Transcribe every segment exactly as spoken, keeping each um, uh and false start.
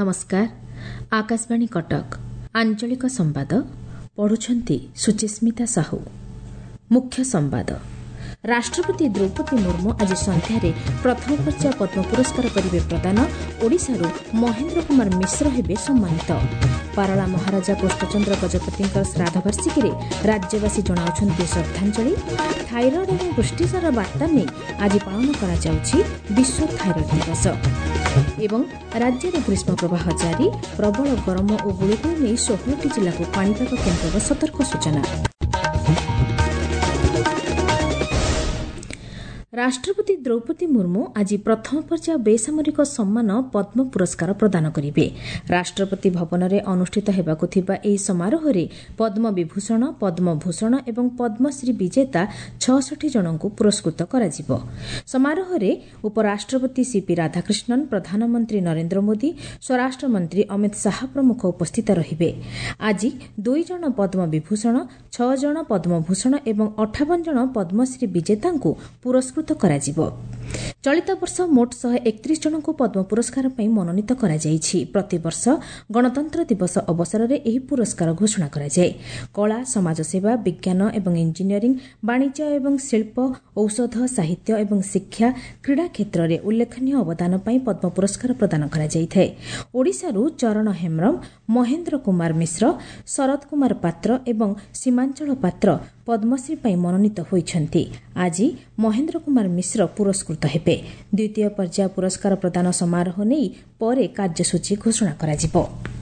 नमस्कार। आकाशवाणी कटक आंचलिक संवाद पढ़ुछंती सुचिस्मिता साहू। मुख्य संवाद। राष्ट्रपति द्रौपदी मुर्मू आज संध्यारे प्रथम पर्याय पद्म पुरस्कार करिवे प्रदान। ओडिशारू महेंद्र कुमार मिश्र हेबे सम्मानित। पारला महाराजा कृष्णचंद्र गजपति श्राद्धवार्षिकी राज्यवासी जणाउछंती श्रद्धांजलि। थाइरॉइड और पुष्टिसार वार्ता नहीं आज पालन करा जाउछि विश्व थाइरॉइड दिवस। एवं राज्य में ग्रीष्म प्रवाह जारी। प्रबल गरम और गुळुगुळि नहीं षोहलटी जिला को पाणीपाग केन्द्र सतर्क सूचना। राष्ट्रपति द्रौपदी मुर्मू आज प्रथम पर्याय बेसामरिक सम्मान पद्म पुरस्कार प्रदान करिवे। राष्ट्रपति भवन में अनुष्ठित हेबाकु थिबा एही समारोह रे पद्म विभूषण, पद्म भूषण एवं पद्मश्री विजेता छियासठ जनଙ୍କୁ पुरस्कृत कराजिबो। समारोह रे उपराष्ट्रपति सीपी राधाकृष्णन, प्रधानमंत्री नरेंद्र मोदी, स्वराष्ट्र मंत्री अमित शाह प्रमुख उपस्थित रहिबे। आज दुई जन पद्म विभूषण, छह जन पद्मभूषण एवं अठावन जन पद्मश्री विजेताଙ୍କୁ पुरस्कृत କରାଯିବ। ଚଳିତ ବର୍ଷ ମୋଟ ଶହେ ଏକତିରିଶ ଜଣଙ୍କୁ ପଦ୍ମ ପୁରସ୍କାର ପାଇଁ ମନୋନୀତ କରାଯାଇଛି। ପ୍ରତିବର୍ଷ ଗଣତନ୍ତ୍ର ଦିବସ ଅବସରରେ ଏହି ପୁରସ୍କାର ଘୋଷଣା କରାଯାଏ। କଳା, ସମାଜସେବା, ବିଜ୍ଞାନ ଏବଂ ଇଞ୍ଜିନିୟରିଂ, ବାଣିଜ୍ୟ ଏବଂ ଶିଳ୍ପ, ଔଷଧ, ସାହିତ୍ୟ ଏବଂ ଶିକ୍ଷା, କ୍ରୀଡ଼ା କ୍ଷେତ୍ରରେ ଉଲ୍ଲେଖନୀୟ ଅବଦାନ ପାଇଁ ପଦ୍ମ ପୁରସ୍କାର ପ୍ରଦାନ କରାଯାଇଥାଏ। ଓଡ଼ିଶାରୁ ଚରଣ ହେମ୍ରମ, ମହେନ୍ଦ୍ର କୁମାର ମିଶ୍ର, ଶରତ କୁମାର ପାତ୍ର ଏବଂ ସୀମାଞ୍ଚଳ ପାତ୍ର ପଦ୍ମଶ୍ରୀ ପାଇଁ ମନୋନୀତ ହୋଇଛନ୍ତି। ଆଜି ମହେନ୍ଦ୍ର କୁମାର ମିଶ୍ର ପୁରସ୍କୃତ ହେବେ। ଦ୍ୱିତୀୟ ପର୍ଯ୍ୟାୟ ପୁରସ୍କାର ପ୍ରଦାନ ସମାରୋହ ନେଇ ପରେ କାର୍ଯ୍ୟସୂଚୀ ଘୋଷଣା କରାଯିବ।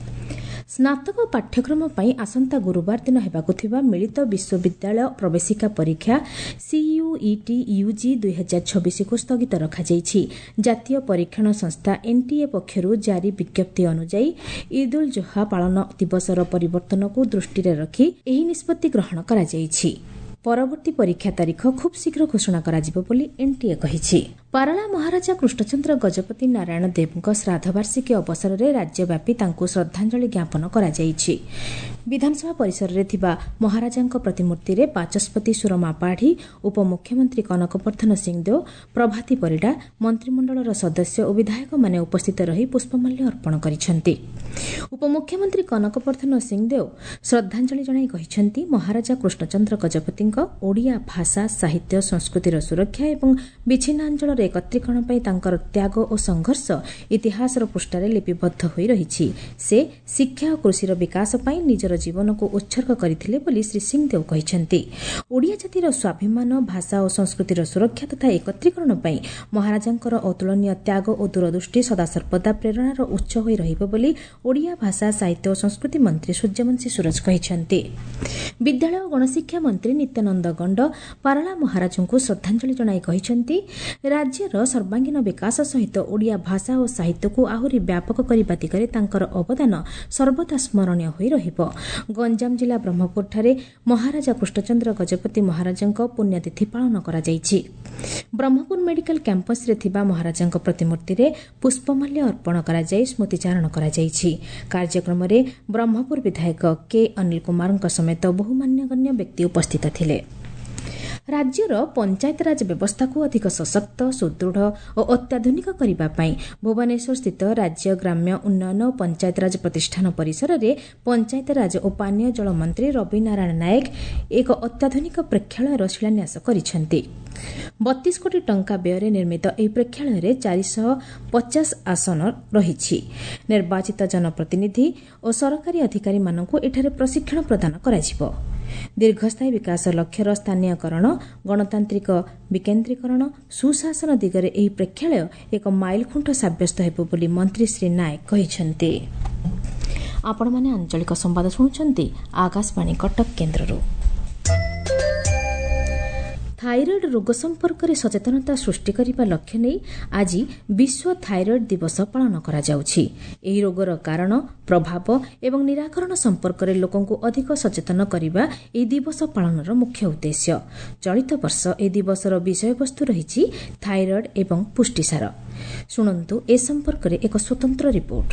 ସ୍ନାତକ ପାଠ୍ୟକ୍ରମ ପାଇଁ ଆସନ୍ତା ଗୁରୁବାର ଦିନ ହେବାକୁ ଥିବା ମିଳିତ ବିଶ୍ୱବିଦ୍ୟାଳୟ ପ୍ରବେଶିକା ପରୀକ୍ଷା ସିୟୁଇଟି ୟୁଜି ଦୁଇ ହଜାର ଛବିଶକୁ ସ୍ଥଗିତ ରଖାଯାଇଛି। ଜାତୀୟ ପରୀକ୍ଷଣ ସଂସ୍ଥା ଏନ୍ଟିଏ ପକ୍ଷରୁ ଜାରି ବିଜ୍ଞପ୍ତି ଅନୁଯାୟୀ ଇଦ୍ ଉଲ୍ ଜୁହା ପାଳନ ଦିବସର ପରିବର୍ତ୍ତନକୁ ଦୃଷ୍ଟିରେ ରଖି ଏହି ନିଷ୍ପତ୍ତି ଗ୍ରହଣ କରାଯାଇଛି। ପରବର୍ତ୍ତୀ ପରୀକ୍ଷା ତାରିଖ ଖୁବ୍ ଶୀଘ୍ର ଘୋଷଣା କରାଯିବ ବୋଲି ଏନ୍ଟିଏ କହିଛି। ପାରଳା ମହାରାଜା କୃଷ୍ଣଚନ୍ଦ୍ର ଗଜପତି ନାରାୟଣ ଦେବଙ୍କ ଶ୍ରାଦ୍ଧବାର୍ଷିକୀ ଅବସରରେ ରାଜ୍ୟବ୍ୟାପୀ ତାଙ୍କୁ ଶ୍ରଦ୍ଧାଞ୍ଜଳି ଜ୍ଞାପନ କରାଯାଇଛି। ବିଧାନସଭା ପରିସରରେ ଥିବା ମହାରାଜାଙ୍କ ପ୍ରତିମୂର୍ତ୍ତିରେ ବାଚସ୍ପତି ସୁରମା ପାଢ଼ୀ, ଉପମୁଖ୍ୟମନ୍ତ୍ରୀ କନକବର୍ଦ୍ଧନ ସିଂଦେଓ, ପ୍ରଭାତୀ ପରିଡ଼ା, ମନ୍ତ୍ରିମଣ୍ଡଳର ସଦସ୍ୟ ଓ ବିଧାୟକମାନେ ଉପସ୍ଥିତ ରହି ପୁଷ୍ପମାଲ୍ୟ ଅର୍ପଣ କରିଛନ୍ତି। ଉପମୁଖ୍ୟମନ୍ତ୍ରୀ କନକବର୍ଦ୍ଧନ ସିଂଦେଓ ଶ୍ରଦ୍ଧାଞ୍ଜଳି ଜଣାଇ କହିଛନ୍ତି, ମହାରାଜା କୃଷ୍ଣଚନ୍ଦ୍ର ଗଜପତିଙ୍କ ଓଡ଼ିଆ ଭାଷା, ସାହିତ୍ୟ, ସଂସ୍କୃତିର ସୁରକ୍ଷା ଏବଂ ବିଚ୍ଛିନ୍ନାଞ୍ଚଳର ଏକତ୍ରୀକରଣ ପାଇଁ ତାଙ୍କର ତ୍ୟାଗ ଓ ସଂଘର୍ଷ ଇତିହାସର ପୃଷ୍ଠାରେ ଲିପିବଦ୍ଧ ହୋଇ ରହିଛି। ସେ ଶିକ୍ଷା ଓ କୃଷିର ବିକାଶ ପାଇଁ ନିଜର ଜୀବନକୁ ଉତ୍ସର୍ଗ କରିଥିଲେ ବୋଲି ଶ୍ରୀ ସିଂଦେଓ କହିଛନ୍ତି। ଓଡ଼ିଆ ଜାତିର ସ୍ୱାଭିମାନ, ଭାଷା ଓ ସଂସ୍କୃତିର ସୁରକ୍ଷା ତଥା ଏକତ୍ରୀକରଣ ପାଇଁ ମହାରାଜାଙ୍କର ଅତୁଳନୀୟ ତ୍ୟାଗ ଓ ଦୂରଦୃଷ୍ଟି ସଦାସର୍ବଦା ପ୍ରେରଣାର ଉତ୍ସ ହୋଇ ରହିବ ବୋଲି ଓଡ଼ିଆ ଭାଷା, ସାହିତ୍ୟ ଓ ସଂସ୍କୃତି ମନ୍ତ୍ରୀ ସୂର୍ଯ୍ୟବଂଶୀ ସୁରଜ କହିଛନ୍ତି। ବିଦ୍ୟାଳୟ ଓ ଗଣଶିକ୍ଷା ମନ୍ତ୍ରୀ ନିତ୍ୟାନନ୍ଦ ଗଣ୍ଡ ପାରଳା ମହାରାଜଙ୍କୁ ଶ୍ରଦ୍ଧାଞ୍ଜଳି ଜଣାଇ କହିଛନ୍ତି, ରାଜ୍ୟର ସର୍ବାଙ୍ଗୀନ ବିକାଶ ସହିତ ଓଡ଼ିଆ ଭାଷା ଓ ସାହିତ୍ୟକୁ ଆହୁରି ବ୍ୟାପକ କରିବା ଦିଗରେ ତାଙ୍କର ଅବଦାନ ସର୍ବଦା ସ୍ମରଣୀୟ ହୋଇ ରହିବ। ଗଞ୍ଜାମ ଜିଲ୍ଲା ବ୍ରହ୍ମପୁରଠାରେ ମହାରାଜା କୃଷ୍ଣଚନ୍ଦ୍ର ଗଜପତି ମହାରାଜଙ୍କ ପୁଣ୍ୟତିଥି ପାଳନ କରାଯାଇଛି। ବ୍ରହ୍ମପୁର ମେଡିକାଲ କ୍ୟାମ୍ପସରେ ଥିବା ମହାରାଜାଙ୍କ ପ୍ରତିମୂର୍ତ୍ତିରେ ପୁଷ୍ପମାଲ୍ୟ ଅର୍ପଣ କରାଯାଇ ସ୍ମୃତିଚାରଣ କରାଯାଇଛି। କାର୍ଯ୍ୟକ୍ରମରେ ବ୍ରହ୍ମପୁର ବିଧାୟକ କେ ଅନିଲ କୁମାରଙ୍କ ସମେତ ବହୁ ମାନ୍ୟଗଣ୍ୟ ବ୍ୟକ୍ତି ଉପସ୍ଥିତ ଥିଲେ। ରାଜ୍ୟର ପଞ୍ଚାୟତରାଜ ବ୍ୟବସ୍ଥାକୁ ଅଧିକ ସଶକ୍ତ, ସୁଦୃଢ଼ ଓ ଅତ୍ୟାଧୁନିକ କରିବା ପାଇଁ ଭୁବନେଶ୍ୱରସ୍ଥିତ ରାଜ୍ୟ ଗ୍ରାମ୍ୟ ଉନ୍ନୟନ ଓ ପଞ୍ଚାୟତରାଜ ପ୍ରତିଷ୍ଠାନ ପରିସରରେ ପଞ୍ଚାୟତରାଜ ଓ ପାନୀୟ ଜଳ ମନ୍ତ୍ରୀ ରବି ନାରାୟଣ ନାୟକ ଏକ ଅତ୍ୟାଧୁନିକ ପ୍ରେକ୍ଷାଳୟର ଶିଳାନ୍ୟାସ କରିଛନ୍ତି। ବତିଶ କୋଟି ଟଙ୍କା ବ୍ୟୟରେ ନିର୍ମିତ ଏହି ପ୍ରେକ୍ଷାଳୟରେ ଚାରିଶହ ପଚାଶ ଆସନ ରହିଛି। ନିର୍ବାଚିତ ଜନପ୍ରତିନିଧି ଓ ସରକାରୀ ଅଧିକାରୀମାନଙ୍କୁ ଏଠାରେ ପ୍ରଶିକ୍ଷଣ ପ୍ରଦାନ କରାଯିବ। ଦୀର୍ଘସ୍ଥାୟୀ ବିକାଶ ଲକ୍ଷ୍ୟର ସ୍ଥାନୀୟକରଣ, ଗଣତାନ୍ତ୍ରିକ ବିକେନ୍ଦ୍ରୀକରଣ, ସୁଶାସନ ଦିଗରେ ଏହି ପ୍ରେକ୍ଷାଳୟ ଏକ ମାଇଲଖୁଣ୍ଟ ସାବ୍ୟସ୍ତ ହେବ ବୋଲି ମନ୍ତ୍ରୀ ଶ୍ରୀ ନାୟକ କହିଛନ୍ତି। ଆପଣମାନେ ଆଞ୍ଚଳିକ ସମ୍ବାଦ ଶୁଣୁଛନ୍ତି ଆକାଶବାଣୀ କଟକ କେନ୍ଦ୍ରରୁ। ଥାଇରଏଡ୍ ରୋଗ ସମ୍ପର୍କରେ ସଚେତନତା ସୃଷ୍ଟି କରିବା ଲକ୍ଷ୍ୟ ନେଇ ଆଜି ବିଶ୍ୱ ଥାଇରଏଡ୍ ଦିବସ ପାଳନ କରାଯାଉଛି। ଏହି ରୋଗର କାରଣ, ପ୍ରଭାବ ଏବଂ ନିରାକରଣ ସମ୍ପର୍କରେ ଲୋକଙ୍କୁ ଅଧିକ ସଚେତନ କରିବା ଏହି ଦିବସ ପାଳନର ମୁଖ୍ୟ ଉଦ୍ଦେଶ୍ୟ। ଚଳିତ ବର୍ଷ ଏହି ଦିବସର ବିଷୟବସ୍ତୁ ରହିଛି ଥାଇରଏଡ୍ ଏବଂ ପୁଷ୍ଟିସାର। ଶୁଣନ୍ତୁ ଏ ସମ୍ପର୍କରେ ଏକ ସ୍ୱତନ୍ତ୍ର ରିପୋର୍ଟ।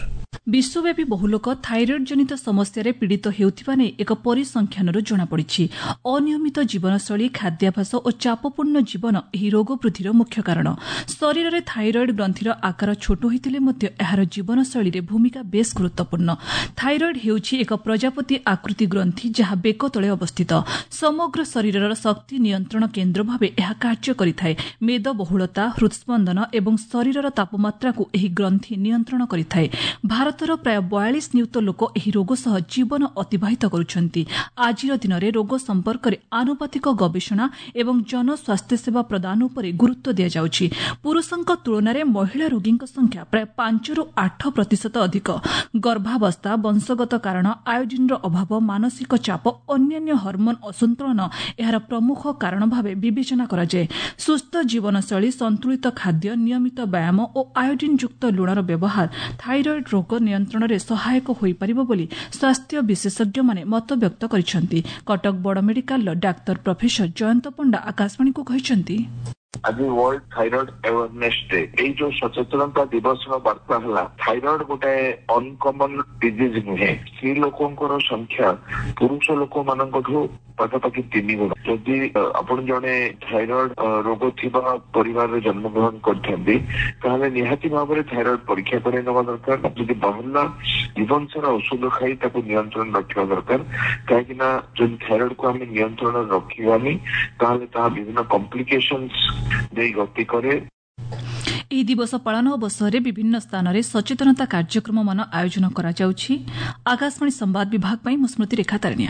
विश्वव्यापी बहु लोक थाइरॉइड जनित समस्या पीड़ित हेउथिबा नै एक परिसंख्यानରୁ जଣାपड़िछि। अनियमित जीवनशैली, खाद्याभ्यास और चापपूर्ण जीवन ଏହି रोग वृद्धिर मुख्य कारण। शरीर में थाइरॉइड ग्रंथिर आकार छोट होइतिले मध्य एहार जीवनशैली भूमिका बेस गुरुत्वपूर्ण। थाइरॉइड हेउछि एक प्रजापति आकृति ग्रंथि जहाँ बेक तले अवस्थित। समग्र शरीरर शक्ति नियंत्रण केन्द्र भावे ଏହା कार्य करिथाए। मेदबहुलता, हृदस्पंदन एवं शरीरर तापमात्रा को ଏହି ग्रंथि नियंत्रण करिथाए। भारतर प्राय बयालीस नियुत लोक ଏହି रोग सह जीवन अतिबाहित करुछन्ति। आजिर दिन में रोग संपर्क में आनुपातिक गवेषणा एवं जनस्वास्थ्य सेवा प्रदान उपरे गुरुत्व दिया जाउछि। पुरुषंक तुलनाରେ महिला रोगींक संख्या प्राय पांच रु आठ प्रतिशत अधिक। गर्भावस्था, वंशगत कारण, आयोडीन अभाव, मानसिक चाप, अन्यान्य हर्मोन असंतुलन एहार प्रमुख कारण भावे विवेचना कराଯାଏ। सुस्थ जीवनशैली, संतुलित खाद्य, नियमित व्यायाम और आयोडीन युक्त लुणर व्यवहार थाइरॉइड रोग नियंत्रण में सहायक हो पारिबो बोली स्वास्थ्य विशेषज्ञ माने मत व्यक्त करिसेंति। कटक बड़ medical doctor professor Jayant Panda Akashvani को कहिसेंति। आज वर्ल्ड थाइरॉइड अवेयरनेस डे ये जो सचेतनता दिवस वार्ता है। थाइरॉइड गोटे अनकमन डिजीज नुहे। स्त्री लोकंकर संख्या पुरुष लोक मान पाखापाखि तीन गुण। जदि आपण जड़े थाइरॉइड रोग थिबा परिवार जन्म ग्रहण करते निहाती भाव में थाइरॉइड परीक्षा कर दरकार। जदि बाहर जीवन सारा औषध खाई ताको नियंत्रण रखा दरकार। कहीं जब थाइरॉइड को आम नियंत्रण रखानी विभिन्न कॉम्प्लिकेशंस दे गति करे। ଏହି ଦିବସ ପାଳନ ଅବସରରେ ବିଭିନ୍ନ ସ୍ଥାନରେ ସଚେତନତା କାର୍ଯ୍ୟକ୍ରମ ମାନ ଆୟୋଜନ କରାଯାଉଛି। ଆକାଶବାଣୀ ସମ୍ବାଦ ବିଭାଗ ପାଇଁ ମୁଁ ସ୍ମୃତି ରେଖା ତାରିଣିଆ।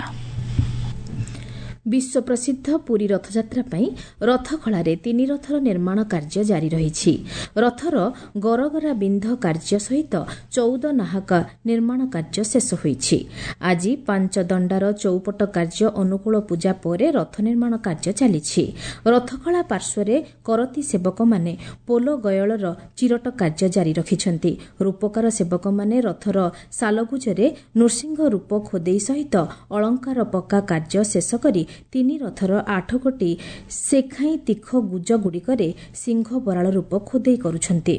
विश्व प्रसिद्ध पुरी रथयात्रा ପାଇଁ ରଥଖଳାରେ ତିନି ରଥର ନିର୍ମାଣ କାର୍ଯ୍ୟ ଜାରି ରହିଛି। ରଥର ଗରଗରା ବିନ୍ଧ କାର୍ଯ୍ୟ ସହିତ ଚଉଦ ନାହାକା ନିର୍ମାଣ କାର୍ଯ୍ୟ ଶେଷ ହୋଇଛି। ଆଜି ପାଞ୍ଚ ଦଣ୍ଡାର ଚୌପଟ କାର୍ଯ୍ୟ ଅନୁକୂଳ ପୂଜା ପରେ ରଥ ନିର୍ମାଣ କାର୍ଯ୍ୟ ଚାଲିଛି। ରଥଖଳା ପାର୍ଶ୍ୱରେ କରତି ସେବକମାନେ ପୋଲ ଗୟଳର ଚିରଟ କାର୍ଯ୍ୟ ଜାରି ରଖିଛନ୍ତି। ରୂପକାର ସେବକମାନେ ରଥର ସାଲଗୁଜରେ ନୃସିଂହ ରୂପ ଖୋଦେଇ ସହିତ ଅଳଙ୍କାର ପକା କାର୍ଯ୍ୟ ଶେଷ କରି ତିନି ରଥର ଆଠ ଗୋଟି ଶେଖାଇଁ ତୀଖ ଗୁଜଗୁଡ଼ିକରେ ସିଂହ ବରାଳ ରୂପ ଖୋଦେଇ କରୁଛନ୍ତି।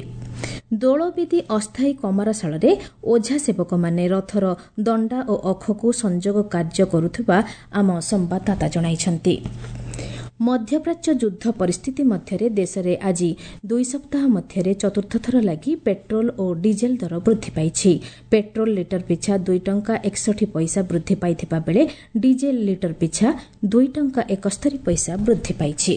ଦୋଳବେଦୀ ଅସ୍ଥାୟୀ କମାରଶାଳରେ ଓଝା ସେବକମାନେ ରଥର ଦଣ୍ଡା ଓ ଅଖକୁ ସଂଯୋଗ କାର୍ଯ୍ୟ କରୁଥିବା ଆମ ସମ୍ବାଦଦାତା ଜଣାଇଛନ୍ତି। ମଧ୍ୟପ୍ରାଚ୍ୟ ଯୁଦ୍ଧ ପରିସ୍ଥିତି ମଧ୍ୟରେ ଦେଶରେ ଆଜି ଦୁଇ ସପ୍ତାହ ମଧ୍ୟରେ ଚତୁର୍ଥ ଥର ଲାଗି ପେଟ୍ରୋଲ ଓ ଡିଜେଲ ଦର ବୃଦ୍ଧି ପାଇଛି। ପେଟ୍ରୋଲ ଲିଟର ପିଛା ଦୁଇ ଟଙ୍କା ଏକଷଠି ପଇସା ବୃଦ୍ଧି ପାଇଥିବା ବେଳେ ଡିଜେଲ ଲିଟର ପିଛା ଦୁଇ ଟଙ୍କା ଏକସ୍ତରୀ ପଇସା ବୃଦ୍ଧି ପାଇଛି।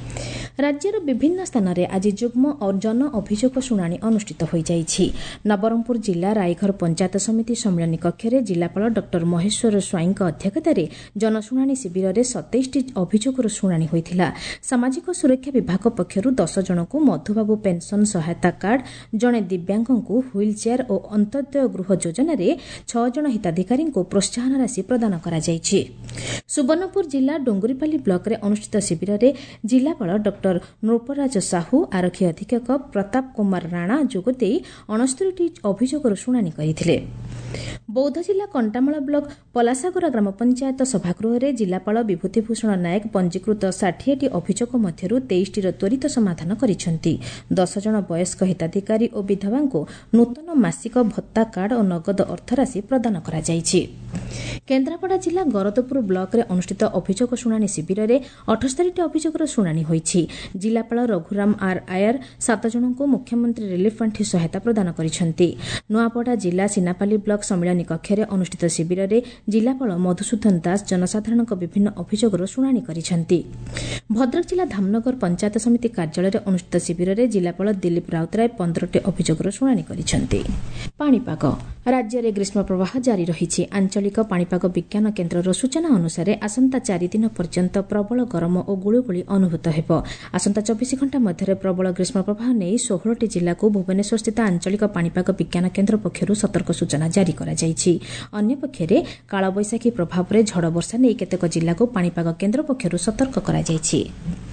ରାଜ୍ୟର ବିଭିନ୍ନ ସ୍ଥାନରେ ଆଜି ଯୁଗ୍ମ ଜନ ଅଭିଯୋଗ ଶୁଣାଣି ଅନୁଷ୍ଠିତ ହୋଇଯାଇଛି। ନବରଙ୍ଗପୁର ଜିଲ୍ଲା ରାଇଘର ପଞ୍ଚାୟତ ସମିତି ସମ୍ମିଳନୀ କକ୍ଷରେ ଜିଲ୍ଲାପାଳ ଡକ୍ଟର ମହେଶ୍ୱର ସ୍ୱାଇଁଙ୍କ ଅଧ୍ୟକ୍ଷତାରେ ଜନଶୁଣାଣି ଶିବିରରେ ସତେଇଶଟି ଅଭିଯୋଗର ଶୁଣାଣି ହୋଇଥିଲା। ସାମାଜିକ ସୁରକ୍ଷା ବିଭାଗ ପକ୍ଷରୁ ଦଶ ଜଣଙ୍କୁ ମଧୁବାବୁ ପେନ୍ସନ ସହାୟତା କାର୍ଡ, ଜଣେ ଦିବ୍ୟାଙ୍ଗଙ୍କୁ ହ୍ୱିଲ୍ ଚେୟାର ଓ ଅନ୍ତୋଦୟ ଗୃହ ଯୋଜନାରେ ଛଅ ଜଣ ହିତାଧିକାରୀଙ୍କୁ ପ୍ରୋତ୍ସାହନ ରାଶି ପ୍ରଦାନ କରାଯାଇଛି। ସୁବର୍ଣ୍ଣପୁର ଜିଲ୍ଲା ଡୁଙ୍ଗୁରିପାଲି ବ୍ଲକରେ ଅନୁଷ୍ଠିତ ଶିବିରରେ ଜିଲ୍ଲାପାଳ ଡକ୍ଟର ନୃପରାଜ ସାହୁ, ଆରକ୍ଷୀ ଅଧୀକ୍ଷକ ପ୍ରତାପ କୁମାର ରାଣା ଯୋଗଦେଇ ଅଣସ୍ତରୀଟି ଅଭିଯୋଗର ଶୁଣାଣି କରିଥିଲେ। ବୌଦ୍ଧ ଜିଲ୍ଲା କଣ୍ଟାମାଳ ବ୍ଲକ ପଲାସାଗୁରା ଗ୍ରାମ ପଞ୍ଚାୟତ ସଭାଗୃହରେ ଜିଲ୍ଲାପାଳ ବିଭୂତିଭୂଷଣ ନାୟକ ପଞ୍ଜୀକୃତ ଷାଠିଏଟି ଅଭିଯୋଗ ମଧ୍ୟରୁ ତେଇଶଟିର ତ୍ୱରିତ ସମାଧାନ କରିଛନ୍ତି। ଦଶ ଜଣ ବୟସ୍କ ହିତାଧିକାରୀ ଓ ବିଧବାଙ୍କୁ ନୂତନ ମାସିକ ଭତ୍ତା କାର୍ଡ ଓ ନଗଦ ଅର୍ଥରାଶି ପ୍ରଦାନ କରାଯାଇଛି। କେନ୍ଦ୍ରାପଡ଼ା ଜିଲ୍ଲା ଗରଦପୁର ବ୍ଲକରେ ଅନୁଷ୍ଠିତ ଅଭିଯୋଗ ଶୁଣାଣି ଶିବିରରେ ଅଠସ୍ତରୀଟି ଅଭିଯୋଗର ଶୁଣାଣି ହୋଇଛି। ଜିଲ୍ଲାପାଳ ରଘୁରାମ ଆର୍ ଆୟର ସାତ ଜଣଙ୍କୁ ମୁଖ୍ୟମନ୍ତ୍ରୀ ରିଲିଫ ପାଣ୍ଠି ସହାୟତା ପ୍ରଦାନ କରିଛନ୍ତି। ନୂଆପଡ଼ା ଜିଲ୍ଲା ସିନାପାଲି ବ୍ଲକ ସମ୍ମିଳନୀ କକ୍ଷରେ ଅନୁଷ୍ଠିତ ଶିବିରରେ ଜିଲ୍ଲାପାଳ ମଧୁସୂଦନ ଦାସ ଜନସାଧାରଣଙ୍କ ବିଭିନ୍ନ ଅଭିଯୋଗର ଶୁଣାଣି କରିଛନ୍ତି। ଭଦ୍ରକ ଜିଲ୍ଲା ଧାମନଗର ପଞ୍ଚାୟତ ସମିତି କାର୍ଯ୍ୟାଳୟରେ ଅନୁଷ୍ଠିତ ଶିବିରରେ ଜିଲ୍ଲାପାଳ ଦିଲ୍ଲୀପ ରାଉତରାୟ ପନ୍ଦରଟି ଅଭିଯୋଗର ଶୁଣାଣି କରିଛନ୍ତି। ପାଣିପାଗ ରାଜ୍ୟରେ ଗ୍ରୀଷ୍ମ ପ୍ରବାହ ଜାରି ରହିଛି। ଆଞ୍ଚଳିକ ପାଣିପାଗ ବିଜ୍ଞାନ କେନ୍ଦ୍ରର ସୂଚନା ଅନୁସାରେ ଆସନ୍ତା ଚାରିଦିନ ପର୍ଯ୍ୟନ୍ତ ପ୍ରବଳ ଗରମ ଓ ଗୁଳୁଗୁଳି ଅନୁଭୂତ ହେବ। ଆସନ୍ତା ଚବିଶ ଘଣ୍ଟା ମଧ୍ୟରେ ପ୍ରବଳ ଗ୍ରୀଷ୍ମ ପ୍ରବାହ ନେଇ ଷୋହଳଟି ଜିଲ୍ଲାକୁ ଭୁବନେଶ୍ୱରସ୍ଥିତ ଆଞ୍ଚଳିକ ପାଣିପାଗ ବିଜ୍ଞାନ କେନ୍ଦ୍ର ପକ୍ଷରୁ ସତର୍କ ସୂଚନା ଜାରି କରାଯାଇଛି। ଅନ୍ୟପକ୍ଷରେ କାଳବୈଶାଖୀ ପ୍ରଭାବରେ ଝଡ଼ ବର୍ଷା ନେଇ କେତେକ ଜିଲ୍ଲାକୁ ପାଣିପାଗ କେନ୍ଦ୍ର ପକ୍ଷରୁ ସତର୍କ କରାଯାଇଛି।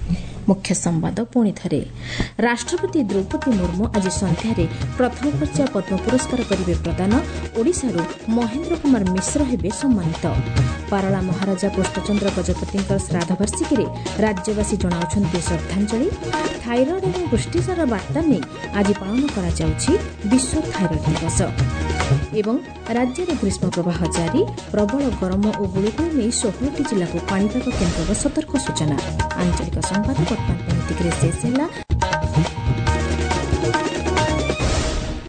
मुख्य संवाद पुणी थे। राष्ट्रपति द्रौपदी मुर्मू आज सन्ध्यारे प्रथम पर्याय पद्म पुरस्कार करिवे प्रदान। ओडिशारू महेन्द्र कुमार मिश्र हेबे सम्मानित। पारला महाराजा कृष्णचंद्र गजपति श्राद्धवार्षिकी राज्यवासी जणाउछन्ति श्रद्धांजलि। थाइरॉइड और पुष्टिसार वार्ता नहीं आज पालन करा जाउछि विश्व थाइरॉइड दिवस। एवं राज्य में ग्रीष्म प्रवाह जारी। प्रबल गरम और गुळुगुळि नहीं षोहटी जिला को पाणीपाग केन्द्र सतर्क सूचना। आंचलिक संवाद वर्तमान शेष है।